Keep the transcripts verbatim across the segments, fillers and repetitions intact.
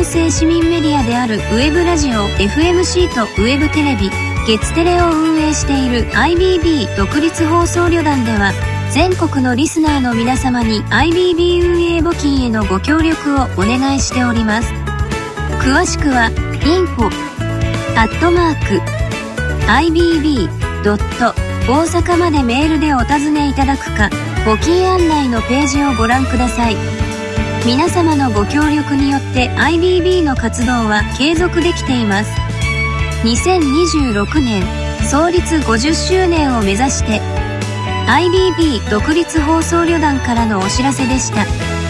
制市民メディアであるウェブラジオ エフエムシー とウェブテレビ月テレを運営している アイビービー 独立放送旅団では、全国のリスナーの皆様に アイビービー 運営募金へのご協力をお願いしております。詳しくは インフォ アットマーク アイビービー ドット 大阪までメールでお尋ねいただくか、募金案内のページをご覧ください。皆様のご協力によって アイビービー の活動は継続できています。にせんにじゅうろくねん創立ごじゅっしゅうねんを目指して、 アイビービー 独立放送旅団からのお知らせでした。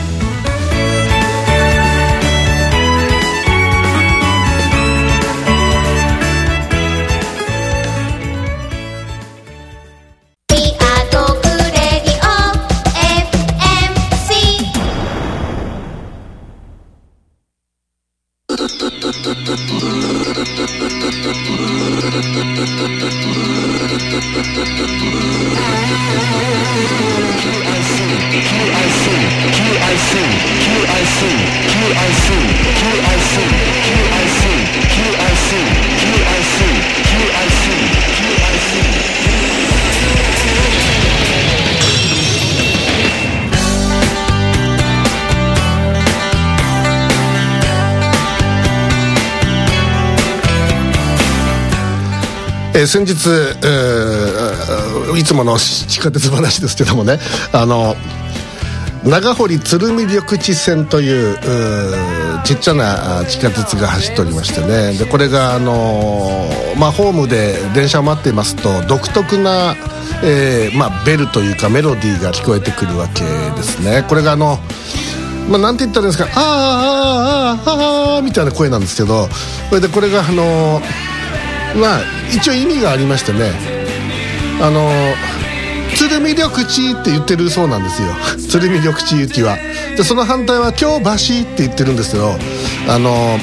えー、先日、えー、いつもの地下鉄話ですけどもね、あの長堀鶴見緑地線という、うちっちゃな地下鉄が走っておりましてね、でこれが、あのーまあ、ホームで電車を待っていますと独特な、えーまあ、ベルというかメロディーが聞こえてくるわけですね。これがあのまあ、なんて言ったらいいんですか、あーあーあーあーみたいな声なんですけど、これでこれがあのまあ一応意味がありましてね、あの鶴見緑地って言ってるそうなんですよ鶴見緑地行きは。でその反対は京橋って言ってるんですけど、あの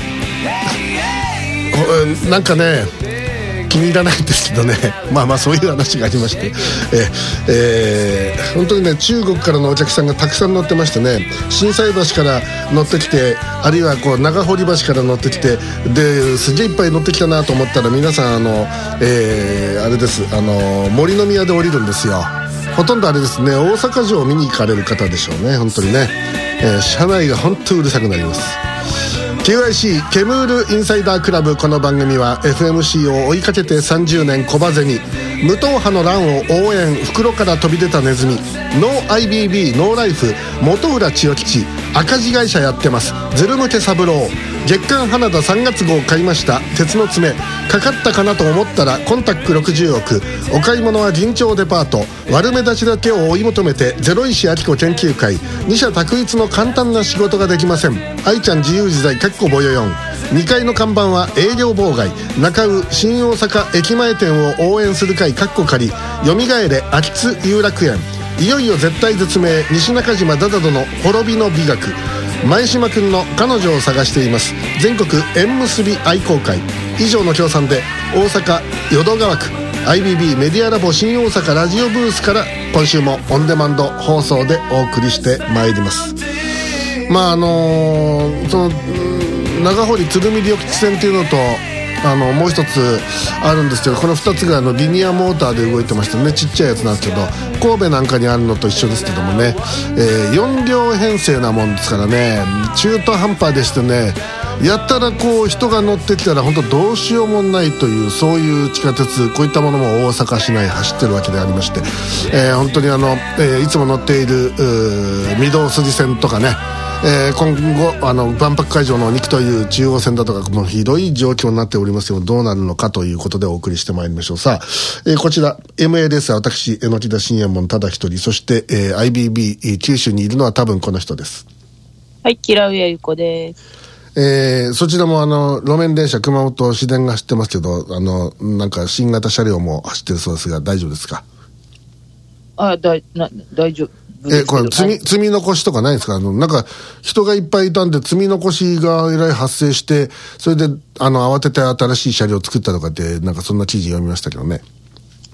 なんかね気に入らないんですけどねまあまあそういう話がありまして、ええー、本当にね中国からのお客さんがたくさん乗ってましてね、心斎橋から乗ってきて、あるいはこう長堀橋から乗ってきて、ですげえいっぱい乗ってきたなと思ったら、皆さんあの、えー、あれです、あの森の宮で降りるんですよ。ほとんどあれですね、大阪城を見に行かれる方でしょうね、本当にね、えー、車内が本当うるさくなります。キューアイシー ケムールインサイダークラブ。この番組は エフエムシー を追いかけてさんじゅうねん小バゼに無党派の乱を応援、袋から飛び出たネズミ、ノー アイビービー ノーライフ、本浦千代吉、赤字会社やってます、ズルムケ三郎、月刊花田さんがつ号買いました、鉄の爪、かかったかなと思ったらコンタックろくじゅうおく、お買い物は銀蝶デパート、悪目立ちだけを追い求めてゼロ石明子研究会、二者択一の簡単な仕事ができません、愛ちゃん自由自在かっこぼよよん、にかいの看板は営業妨害、中尾新大阪駅前店を応援する会かっこ仮、よみがえれ秋津遊楽園、いよいよ絶体絶命西中島ダダドの滅びの美学、前島くんの彼女を探しています、全国縁結び愛好会、以上の協賛で大阪淀川区 アイビービー メディアラボ新大阪ラジオブースから今週もオンデマンド放送でお送りしてまいります。まああのー、その長堀鶴見緑地線っていうのとあのもう一つあるんですけど、このふたつがあのリニアモーターで動いてましてね、ちっちゃいやつなんですけど、神戸なんかにあるのと一緒ですけどもね、えー、よん両編成なもんですからね、中途半端でしてね、やったらこう人が乗ってきたら本当どうしようもないという、そういう地下鉄、こういったものも大阪市内走ってるわけでありまして、えー、本当にあの、えー、いつも乗っている御堂筋線とかね、えー、今後あの万博会場のにきという中央線だとかもうひどい状況になっておりますよ。どうなるのかということでお送りしてまいりましょう。さあ、えー、こちら エムエー です。私榎田信也門ただ一人、そして、えー、アイビービー 九州にいるのは多分この人です。 はい、木良上由子です。 えー、そちらもあの路面電車熊本市電が走ってますけど、あのなんか新型車両も走ってるそうですが大丈夫ですか？ あ、だな大丈夫。 えこれ積み、積み残しとかないんですか？あのなんか人がいっぱいいたんで積み残しがえらい発生して、それであの慌てて新しい車両を作ったとかって、なんかそんな記事読みましたけどね。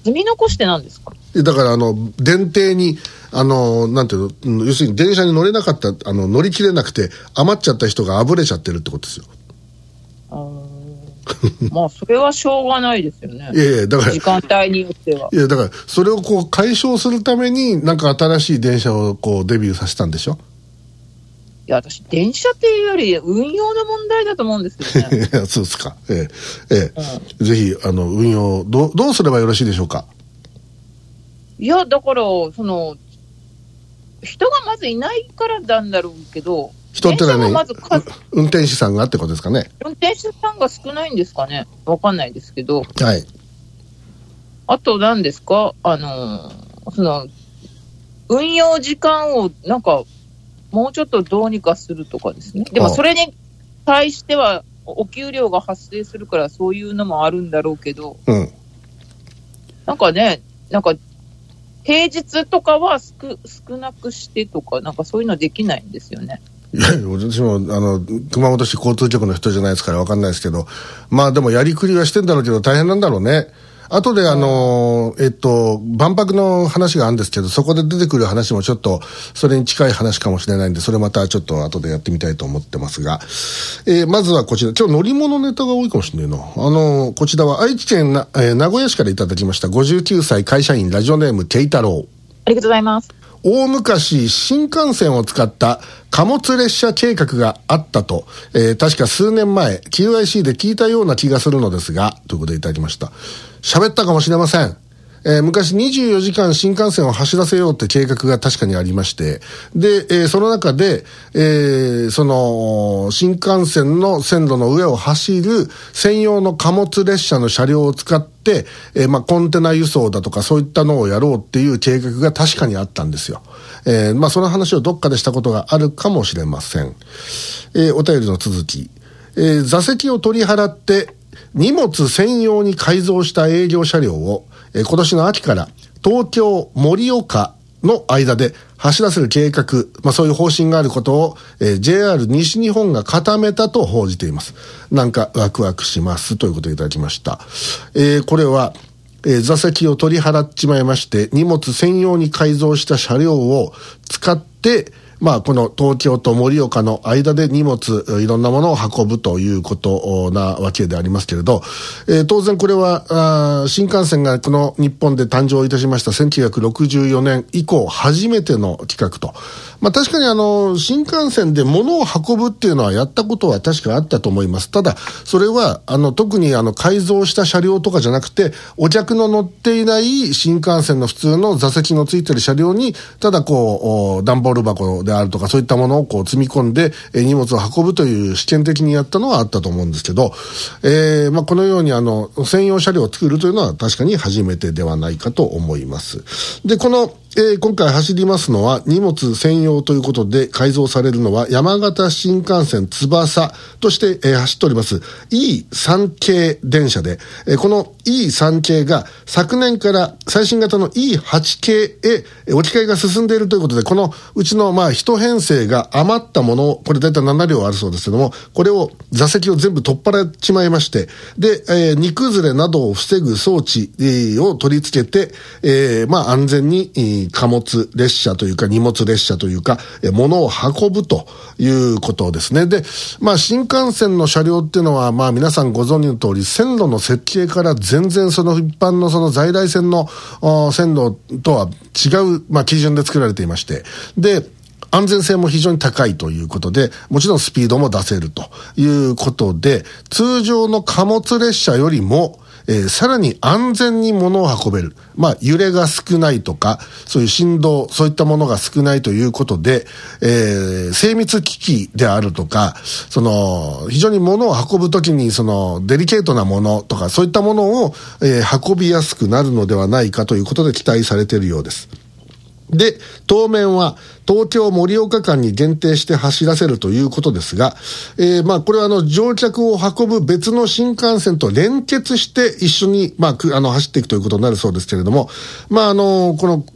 積み残してなんですか？ だからあの電停にあのなんていうの、要するに電車に乗れなかった、あの乗り切れなくて余っちゃった人があぶれちゃってるってことですよ。 あまあそれはしょうがないですよね。 いやいやだから時間帯によっては。 いやだからそれをこう解消するためになんか新しい電車をこうデビューさせたんでしょ。 いや私電車っていうより運用の問題だと思うんですけどね。 いやそうですか。ええええ、うん、ぜひあの運用どうどうすればよろしいでしょうか。 いやだからその人がまずいないからなんだろうけど。 人ってのはね、 まず運転手さんがってことですかね。 運転手さんが少ないんですかね。わかんないですけど。 はい。 あと何ですか、あのその運用時間をなんかもうちょっとどうにかするとかですね。でもそれに対してはお給料が発生するからそういうのもあるんだろうけど、 うん、 なんかね、なんか平日とかは少、少なくしてとかなんかそういうのできないんですよね。 いや私もあの熊本市交通局の人じゃないですから分かんないですけど、まあでもやりくりはしてんだろうけど大変なんだろうね。後であの、えっと万博の話があるんですけど、そこで出てくる話もちょっとそれに近い話かもしれないんで、それまたちょっと後でやってみたいと思ってますが、えー、まずはこちら、今日乗り物ネタが多いかもしれないな。あのこちらは愛知県な、えー、名古屋市からいただきました。ごじゅうきゅうさい会社員、ラジオネームケイタロウ。 ありがとうございます。 大昔新幹線を使った貨物列車計画があったと、えー、確か数年前 キューアイシー で聞いたような気がするのですが、ということでいただきました。喋ったかもしれません。えー、昔にじゅうよじかん新幹線を走らせようって計画が確かにありまして、で、えー、その中で、えー、その新幹線の線路の上を走る専用の貨物列車の車両を使って、えー、まあコンテナ輸送だとかそういったのをやろうっていう計画が確かにあったんですよ。えー、まあその話をどっかでしたことがあるかもしれません。えー、お便りの続き、えー、座席を取り払って荷物専用に改造した営業車両を、えー、今年の秋から東京盛岡の間で走らせる計画、まあそういう方針があることを、えー、ジェイアール 西日本が固めたと報じています。なんかワクワクしますということをいただきました。えー、これは、えー、座席を取り払っちまいまして荷物専用に改造した車両を使ってまあ、この東京と盛岡の間で荷物、いろんなものを運ぶということなわけでありますけれど、えー、当然これはあ新幹線がこの日本で誕生いたしましたせんきゅうひゃくろくじゅうよねん以降初めての企画と。まあ確かにあの新幹線で物を運ぶっていうのはやったことは確かあったと思います。ただそれはあの特にあの改造した車両とかじゃなくて、お客の乗っていない新幹線の普通の座席のついてる車両にただこう段ボール箱であるとかそういったものをこう積み込んで、えー、荷物を運ぶという試験的にやったのはあったと思うんですけど、えーまあ、このようにあの専用車両を作るというのは確かに初めてではないかと思います。でこのえー、今回走りますのは荷物専用ということで改造されるのは山形新幹線翼として、えー、走っております イースリー 系電車で、えー、この イースリー 系が昨年から最新型の イーエイト 系へ置き換えが進んでいるということで、このうちのまあ一編成が余ったもの、これだいたいななりょうあるそうですけども、これを座席を全部取っ払っちまいまして、で、えー、荷崩れなどを防ぐ装置、えー、を取り付けて、えー、まあ安全に、えー貨物列車というか荷物列車というか、え物を運ぶということですね。で、まあ新幹線の車両っていうのはまあ皆さんご存知の通り線路の設計から全然その一般のその在来線の線路とは違う、まあ、基準で作られていまして、で安全性も非常に高いということで、もちろんスピードも出せるということで、通常の貨物列車よりもえー、さらに安全に物を運べる。まあ、揺れが少ないとか、そういう振動、そういったものが少ないということで、えー、精密機器であるとか、その、非常に物を運ぶときに、その、デリケートなものとか、そういったものを、えー、運びやすくなるのではないかということで期待されているようです。で、当面は東京盛岡間に限定して走らせるということですが、えー、まあこれはあの乗客を運ぶ別の新幹線と連結して一緒にまああの走っていくということになるそうですけれども、まああのこの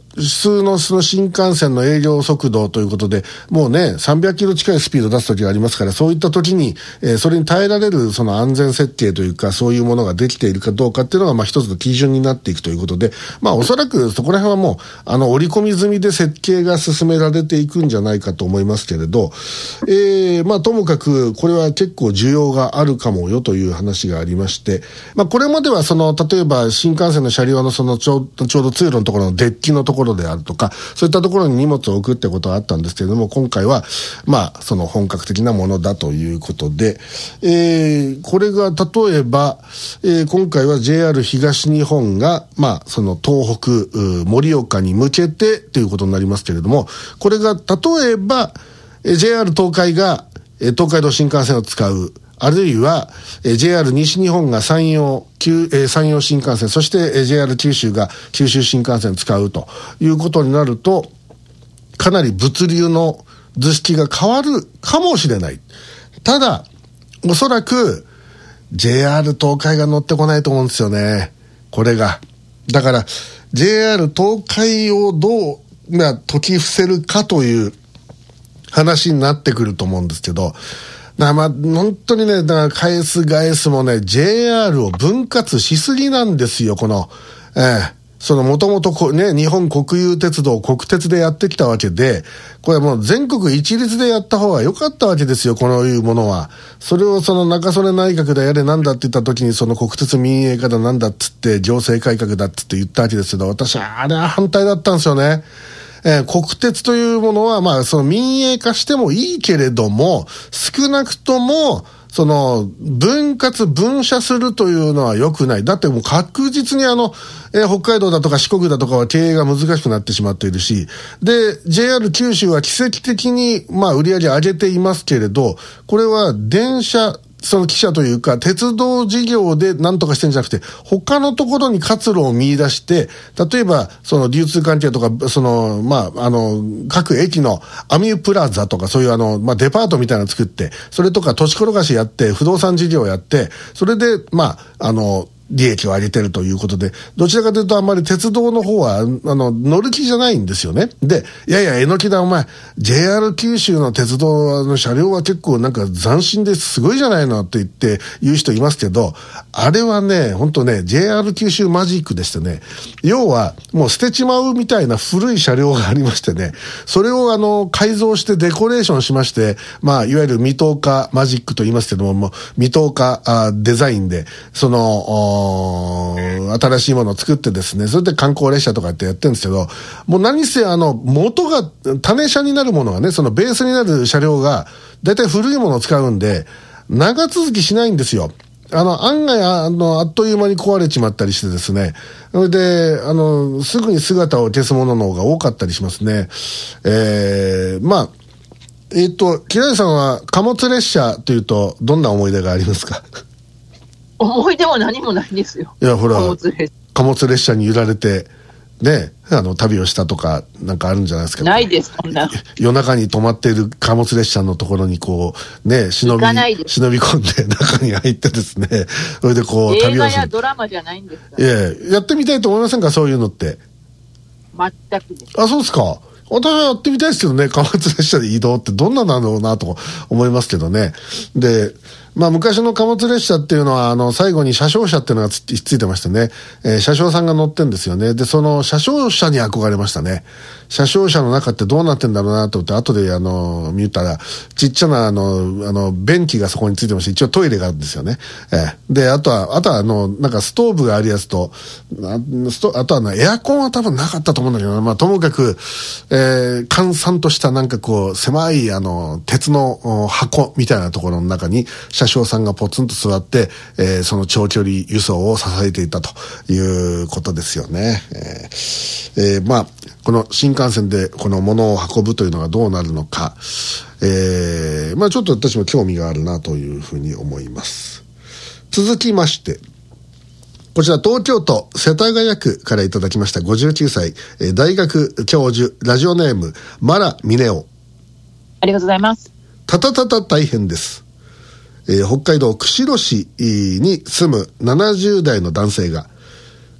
普通のその新幹線の営業速度ということで、もうね、さんびゃっキロ近いスピード出す時がありますから、そういった時に、えー、それに耐えられるその安全設計というか、そういうものができているかどうかっていうのが、まあ一つの基準になっていくということで、まあおそらくそこら辺はもう、あの、織り込み済みで設計が進められていくんじゃないかと思いますけれど、えー、まあともかく、これは結構需要があるかもよという話がありまして、まあこれまではその、例えば新幹線の車両のそのちょう、ちょうど通路のところのデッキのところであるとか、そういったところに荷物を置くってことはあったんですけれども、今回は、まあ、その本格的なものだということで、えー、これが例えば、えー、今回は ジェイアール 東日本が、まあ、その東北、盛岡に向けてということになりますけれども、これが例えば、ジェイアール 東海が、東海道新幹線を使う、あるいは、えー、ジェイアール 西日本が山陽、旧、えー、山陽新幹線、そして、えー、ジェイアール 九州が九州新幹線を使うということになると、かなり物流の図式が変わるかもしれない。ただ、おそらく、ジェイアール 東海が乗ってこないと思うんですよね。これが。だから、ジェイアール 東海をどう、まあ、解き伏せるかという話になってくると思うんですけど、だまあ、本当にね、だから返す返すもね、ジェイアール を分割しすぎなんですよ、この、ええ、そのもともとね、日本国有鉄道、国鉄でやってきたわけで、これはもう全国一律でやった方が良かったわけですよ、このいうものは。それをその中曽根内閣でやれなんだって言った時に、その国鉄民営化だなんだっつって、行政改革だっつって言ったわけですけど、私はあれは反対だったんですよね。えー、国鉄というものは、まあ、その民営化してもいいけれども、少なくとも、その、分割、分社するというのは良くない。だってもう確実にあの、えー、北海道だとか四国だとかは経営が難しくなってしまっているし、で、ジェイアール 九州は奇跡的に、まあ、売り上げ上げていますけれど、これは電車、その汽車というか、鉄道事業で何とかしてるんじゃなくて、他のところに活路を見出して、例えば、その流通関係とか、その、まあ、あの、各駅のアミュープラザとか、そういうあの、まあ、デパートみたいなの作って、それとか都市転がしやって、不動産事業やって、それで、まあ、あの、利益を上げてるということで、どちらかというとあんまり鉄道の方は、あの、乗る気じゃないんですよね。で、いやいや、えのきだお前、ジェイアール 九州の鉄道の車両は結構なんか斬新ですごいじゃないのって言って言う人いますけど、あれはね、ほんとね、ジェイアール 九州マジックでしてね、要はもう捨てちまうみたいな古い車両がありましてね、それをあの、改造してデコレーションしまして、まあ、いわゆる未踏化マジックと言いますけども、もう未踏化あデザインで、その、新しいものを作ってですね、それで観光列車とかってやってるんですけど、もう何せあの、元が、種車になるものがね、そのベースになる車両が、だいたい古いものを使うんで、長続きしないんですよ。あの、案外、あの、あっという間に壊れちまったりしてですね。それで、あの、すぐに姿を消すものの方が多かったりしますね。えー、まあ、えっと、木梨さんは貨物列車というと、どんな思い出がありますか？ 思い出も何もないんですよ。 いや、ほら、 貨物列車、 貨物列車に揺られて、ね、あの、旅をしたとか、なんかあるんじゃないですか。 ないです、そんな。 夜中に止まっている貨物列車のところにこう、ね、忍び、忍び込んで中に入ってですね、それでこう、旅をする。 映画やドラマじゃないんですか？ いや、やってみたいと思いませんか、そういうのって。 全くです。 あ、そうですか。私はやってみたいですけどね、貨物列車で移動ってどんななんだろうなと思いますけどね。で、まあ昔の貨物列車っていうのは、あの、最後に車掌車っていうのがつついてましてね、えー、車掌さんが乗ってんですよね。で、その車掌車に憧れましたね。車掌車の中ってどうなってんだろうなと思って、後であの、見たら、ちっちゃなあの、あの、便器がそこについてまして、一応トイレがあるんですよね。えー、で、あとは、あとはあの、なんかストーブがあるやつと、あ, ストあとはのエアコンは多分なかったと思うんだけど、まあともかく、えー、閑散としたなんかこう、狭いあの、鉄の箱みたいなところの中に、車掌さんがポツンと座って、えー、その長距離輸送を支えていたということですよね。えーえー、まあ、この新幹線でこの物を運ぶというのがどうなるのか、えー、まあちょっと私も興味があるなというふうに思います。続きまして、こちら東京都世田谷区からいただきましたごじゅうきゅうさい、えー、大学教授、ラジオネームマラミネオ。 ありがとうございます。 たたたた大変です。えー、北海道釧路市に住むななじゅう代の男性が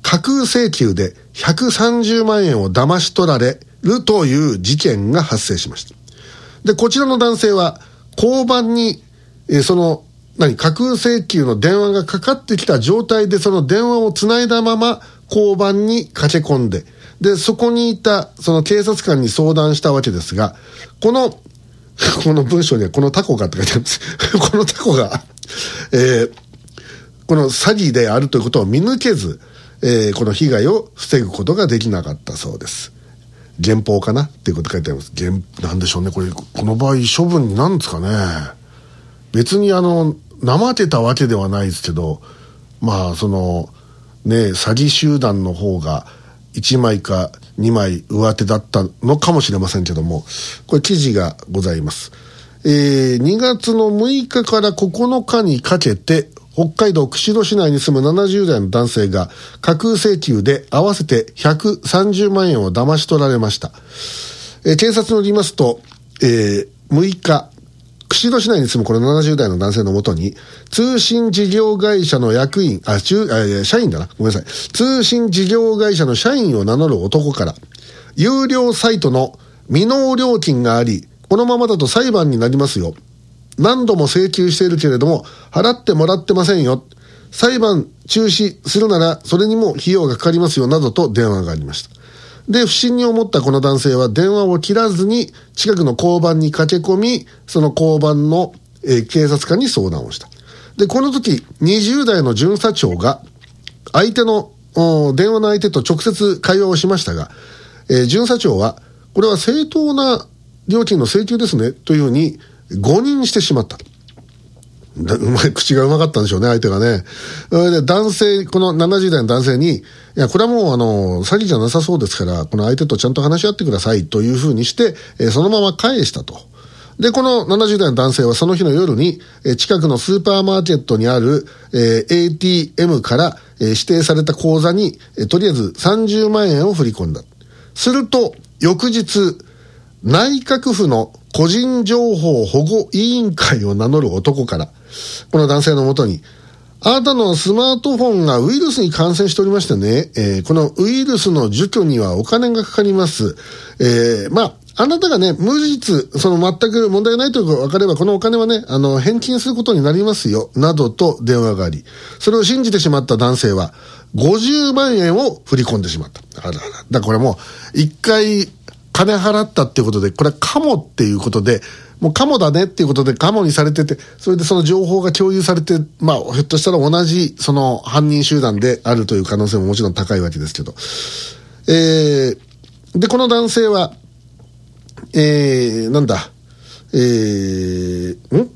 架空請求でひゃくさんじゅうまんえんを騙し取られるという事件が発生しました。で、こちらの男性は交番に、えー、その何架空請求の電話がかかってきた状態でその電話をつないだまま交番に駆け込んで、でそこにいたその警察官に相談したわけですが、このこの文章にはこのタコがって書いてあるんですこのタコが、えー、この詐欺であるということを見抜けず、えー、この被害を防ぐことができなかったそうです。減俸かなっていうこと書いてあります。減なんでしょうね、これこの場合処分になんですかね。別にあの怠けたわけではないですけど、まあそのね詐欺集団の方がいちまいかにまい上手だったのかもしれませんけども、これ記事がございます。えー、にがつのむいかからここのかにかけて北海道釧路市内に住むななじゅうだいの男性が架空請求で合わせてひゃくさんじゅうまんえんを騙し取られました。えー、警察によりますと、えー、むいか釧路市内に住むこのななじゅうだいの男性のもとに通信事業会社の役員あ中あ社員だなごめんなさい通信事業会社の社員を名乗る男から有料サイトの未納料金があり、このままだと裁判になりますよ、何度も請求しているけれども払ってもらってませんよ、裁判中止するならそれにも費用がかかりますよなどと電話がありました。で、不審に思ったこの男性は電話を切らずに近くの交番に駆け込み、その交番の、えー、警察官に相談をした。で、この時にじゅうだいの巡査長が相手の電話の相手と直接会話をしましたが、えー、巡査長はこれは正当な料金の請求ですねというふうに誤認してしまった。うまい、口がうまかったんでしょうね、相手がね。で、男性、このななじゅうだいの男性に、いや、これはもうあの、詐欺じゃなさそうですから、この相手とちゃんと話し合ってくださいというふうにして、えー、そのまま返したと。で、このななじゅうだいの男性はその日の夜に、えー、近くのスーパーマーケットにある、えー、エーティーエム から、えー、指定された口座に、えー、とりあえずさんじゅうまんえんを振り込んだ。すると、翌日、内閣府の個人情報保護委員会を名乗る男から、この男性のもとに、あなたのスマートフォンがウイルスに感染しておりましてね、えー、このウイルスの除去にはお金がかかります。えー、まあ、あなたがね、無実、その全く問題ないということが分かれば、このお金はね、あの、返金することになりますよ、などと電話があり、それを信じてしまった男性は、ごじゅうまんえんを振り込んでしまった。あらら。だからこれもう、一回、金払ったっていうことで、これはカモっていうことで、もうカモだねっていうことでカモにされてて、それでその情報が共有されて、まあ、ひょっとしたら同じ、その犯人集団であるという可能性ももちろん高いわけですけど。えー、で、この男性は、えー、なんだ、えー、ん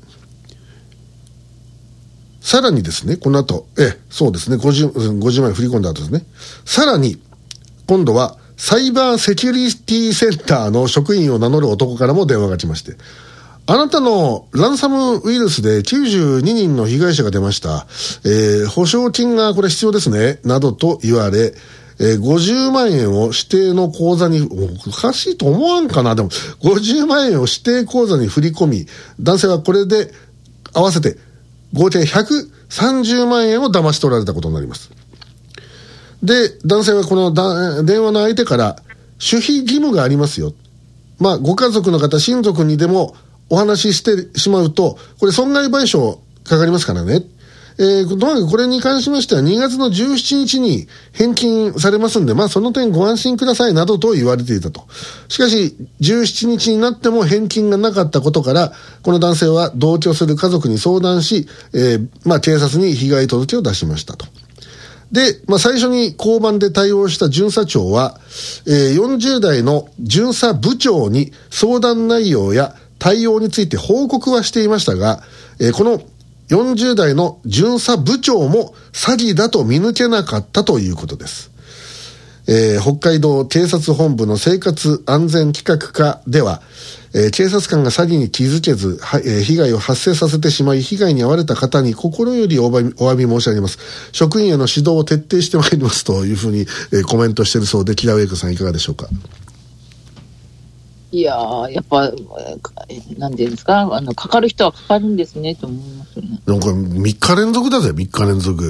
さらにですね、この後、え、そうですね、ごじゅう、ごじゅうまんえん振り込んだ後ですね。さらに、今度は、サイバーセキュリティセンターの職員を名乗る男からも電話が来まして、あなたのランサムウイルスできゅうじゅうににんの被害者が出ました。えー、保証金がこれ必要ですね。などと言われ、えー、ごじゅうまんえんを指定の口座に、おかしいと思わんかな。でも、ごじゅうまんえんを指定口座に振り込み、男性はこれで合わせて合計ひゃくさんじゅうまんえんを騙し取られたことになります。で、男性はこのだ電話の相手から、守秘義務がありますよ。まあ、ご家族の方、親族にでもお話ししてしまうと、これ損害賠償かかりますからね。えー、とにかくこれに関しましてはにがつのじゅうしちにちに返金されますんで、まあその点ご安心くださいなどと言われていたと。しかし、じゅうしちにちになっても返金がなかったことから、この男性は同居する家族に相談し、えー、まあ警察に被害届を出しましたと。で、まあ、最初に交番で対応した巡査長は、えー、よんじゅうだいの巡査部長に相談内容や対応について報告はしていましたが、えー、このよんじゅうだいの巡査部長も詐欺だと見抜けなかったということです。えー、北海道警察本部の生活安全企画課では、えー、警察官が詐欺に気づけず、はえー、被害を発生させてしまい、被害に遭われた方に心よりお詫び、お詫び申し上げます。職員への指導を徹底してまいりますというふうに、えー、コメントしているそうで、木田上子さんいかがでしょうか。 いやー、やっぱ、なんていうんですか、あの、かかる人はかかるんですね、と思いますね。 でもこれみっか連続だぜ、みっか連続。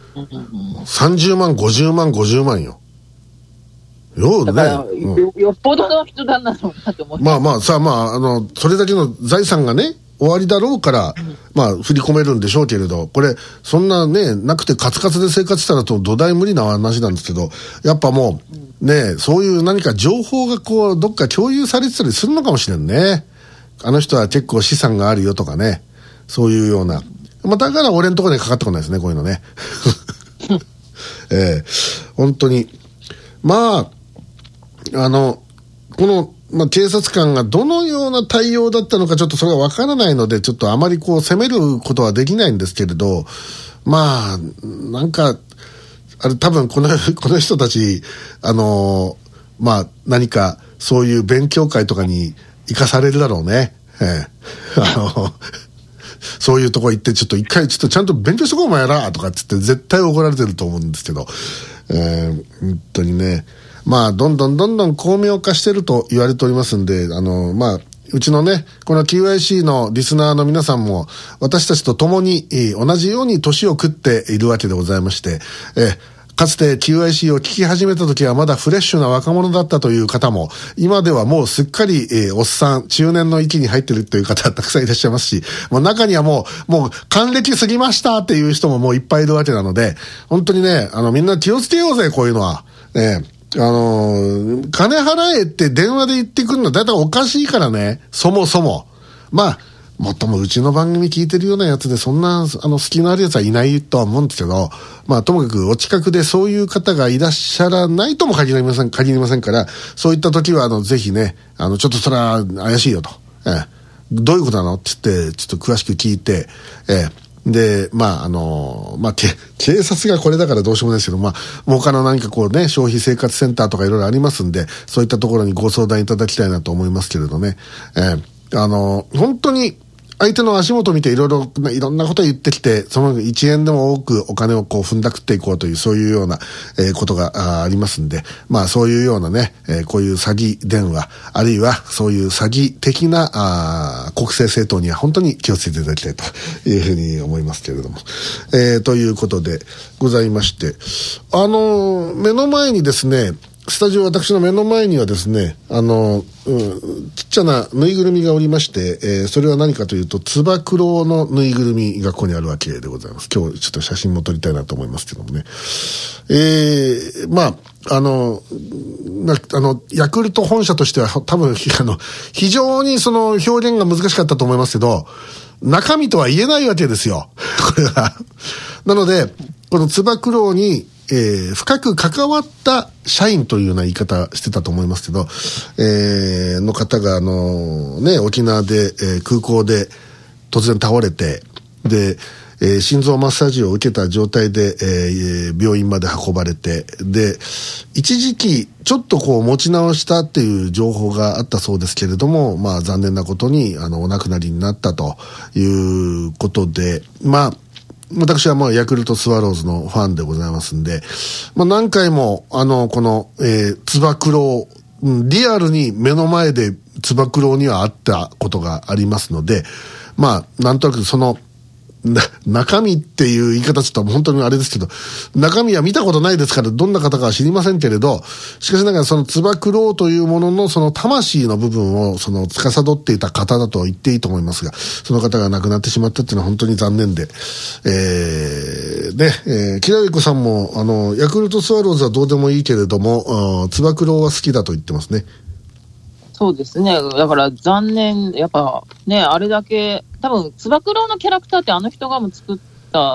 さんじゅうまん、ごじゅうまん、ごじゅうまんよ。ようね。 だからよ、 うん、 よっぽどの人だなと思って。 まあまあさ、まあ、あの、それだけの財産がね、終わりだろうから、うん、まあ、振り込めるんでしょうけれど、これ、そんなね、なくてカツカツで生活したらと土台無理な話なんですけど、やっぱもう、うん、ね、そういう何か情報がこう、どっか共有されてたりするのかもしれんね。あの人は結構資産があるよとかね、そういうような。まあ、だから俺のところにかかってこないですね、こういうのね。えー、本当に。まあ、あの、この、まあ、警察官がどのような対応だったのかちょっとそれはわからないので、ちょっとあまりこう責めることはできないんですけれど、まあ、なんか、あれ多分この、この人たち、あの、まあ、何かそういう勉強会とかに生かされるだろうね。ええ、あの、そういうとこ行ってちょっと一回ちょっとちゃんと勉強しとこうお前らとかっつって絶対怒られてると思うんですけど、えー、本当にね、まあどんどんどんどん巧妙化してると言われておりますんで、あのまあうちのねこの キューアイシー のリスナーの皆さんも私たちと共に、えー、同じように年を食っているわけでございまして、えーかつて キューアイシー を聞き始めた時はまだフレッシュな若者だったという方も、今ではもうすっかり、えー、おっさん、中年の域に入ってるという方たくさんいらっしゃいますし、もう中にはもう、もう還暦過ぎましたっていう人ももういっぱいいるわけなので、本当にね、あのみんな気をつけようぜ、こういうのは。ね、あのー、金払えって電話で言ってくるのだいたいおかしいからね、そもそも。まあ、もっともうちの番組聞いてるようなやつでそんなあの隙のあるやつはいないとは思うんですけど、まあともかくお近くでそういう方がいらっしゃらないとも限りません、限りませんから、そういった時はあのぜひね、あのちょっとそれは怪しいよと、ええ、どういうことなのって言ってちょっと詳しく聞いて、ええ、でまああのまあけ警察がこれだからどうしようもないですけど、まあ他の何かこうね消費生活センターとかいろいろありますんで、そういったところにご相談いただきたいなと思いますけれどね、ええ、あの本当に相手の足元を見ていろいろいろんなことを言ってきて、そのいちえんでも多くお金をこう踏んだくっていこうというそういうような、えー、ことが あ, ありますんで、まあそういうようなね、えー、こういう詐欺電話あるいはそういう詐欺的なあ国政政党には本当に気をつけていただきたいというふうに思いますけれども、えー、ということでございまして、あのー、目の前にですね、スタジオ私の目の前にはですね、あの、うん、ちっちゃなぬいぐるみがおりまして、えー、それは何かというとつば九郎のぬいぐるみがここにあるわけでございます。今日ちょっと写真も撮りたいなと思いますけどもね、えー、まああのあのヤクルト本社としては多分あの非常にその表現が難しかったと思いますけど、中身とは言えないわけですよこれは。なのでこのつば九郎にえー、深く関わった社員というような言い方してたと思いますけど、えー、の方があのね、沖縄で、えー、空港で突然倒れて、で、えー、心臓マッサージを受けた状態で、えー、病院まで運ばれて、で、一時期ちょっとこう持ち直したっていう情報があったそうですけれども、まあ残念なことにあのお亡くなりになったということで、まあ私はまあヤクルトスワローズのファンでございますんで、まあ何回もあのこの、えー、つば九郎、リアルに目の前でつば九郎にはあったことがありますので、まあなんとなくそのな中身っていう言い方ちょっと本当にあれですけど、中身は見たことないですからどんな方かは知りませんけれど、しかしながらそのつば九郎というもののその魂の部分をその司っていた方だと言っていいと思いますが、その方が亡くなってしまったっていうのは本当に残念で、えー、で、えー、キラヨイコさんもあのヤクルトスワローズはどうでもいいけれども、つば九郎は好きだと言ってますね。 そうですね。だから残念、やっぱね、あれだけ、多分つば九郎のキャラクターってあの人がも作った。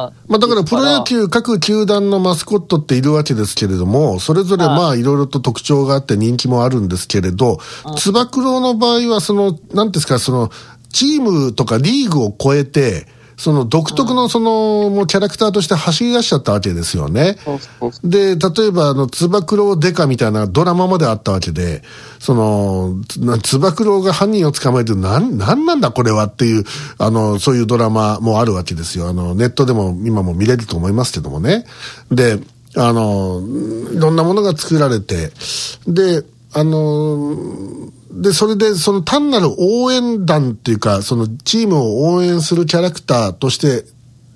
まあだからプロ野球各球団のマスコットっているわけですけれども、それぞれまあいろいろと特徴があって人気もあるんですけれど、つば九郎の場合はその、なんですか、その、チームとかリーグを超えて、その独特のその、もうキャラクターとして走り出しちゃったわけですよね。で、例えばあの、つば九郎デカみたいなドラマまであったわけで、その、つば九郎が犯人を捕まえて、なん、なんなんだこれはっていう、あの、そういうドラマもあるわけですよ。あの、ネットでも今も見れると思いますけどもね。で、あの、いろんなものが作られて、で、あの、で、それで、その単なる応援団っていうか、そのチームを応援するキャラクターとして、で、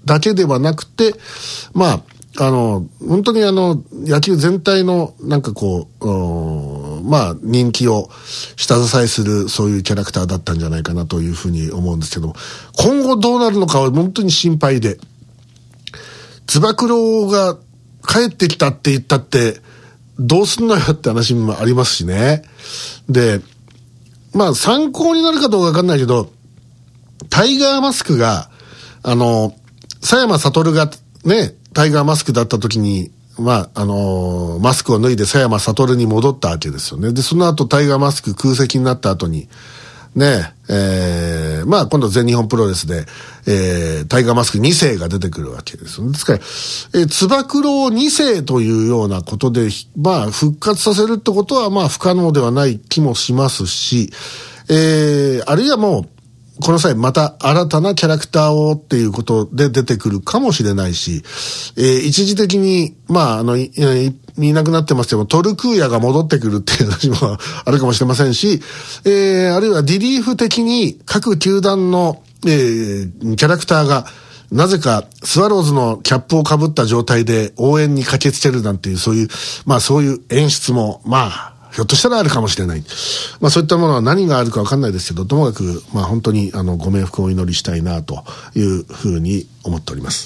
だけではなくて、まあ、あの、本当にあの、野球全体のなんかこう、まあ、人気を下支えするそういうキャラクターだったんじゃないかなというふうに思うんですけども、今後どうなるのかは本当に心配で、つば九郎が帰ってきたって言ったって、どうすんのよって話もありますしね。で、まあ参考になるかどうかわかんないけど、タイガーマスクが、あの、佐山悟がね、タイガーマスクだった時に、まあ、あのー、マスクを脱いで佐山悟に戻ったわけですよね。で、その後タイガーマスク空席になった後に、ね、えー、まあ今度全日本プロレスで、えー、タイガーマスクに世が出てくるわけですよ。ですから、えー、つば九郎に世というようなことで、まあ復活させるってことはまあ不可能ではない気もしますし、えー、あるいはもう、この際また新たなキャラクターをっていうことで出てくるかもしれないし、えー、一時的に、まあ、あの、い、いなくなってますけども、トルクーヤが戻ってくるっていう話もあるかもしれませんし、えー、あるいはリリーフ的に各球団の、えー、キャラクターが、なぜかスワローズのキャップを被った状態で応援に駆けつけるなんていう、そういう、まあそういう演出も、まあ、ひょっとしたらあるかもしれない。まあそういったものは何があるかわかんないですけど、ともかく、まあ本当にあのご冥福をお祈りしたいなというふうに思っております。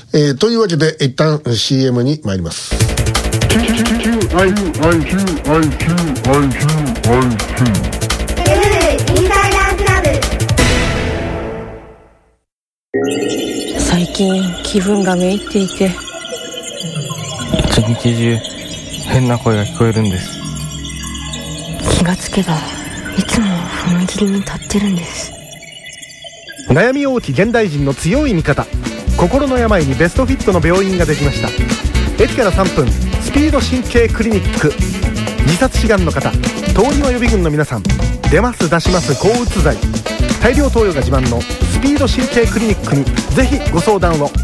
えー、というわけで一旦 シーエム に参ります。 最近気分がめいっていて、 一日中変な声が聞こえるんです。 気がつけばいつも踏切に立ってるんです。 悩み多き現代人の強い味方、心の病にベストフィットの病院ができました。駅からさんぷん、スピード神経クリニック。自殺志願の方、通り魔予備軍の皆さん、出ます出します抗うつ剤、大量投与が自慢のスピード神経クリニックにぜひご相談を。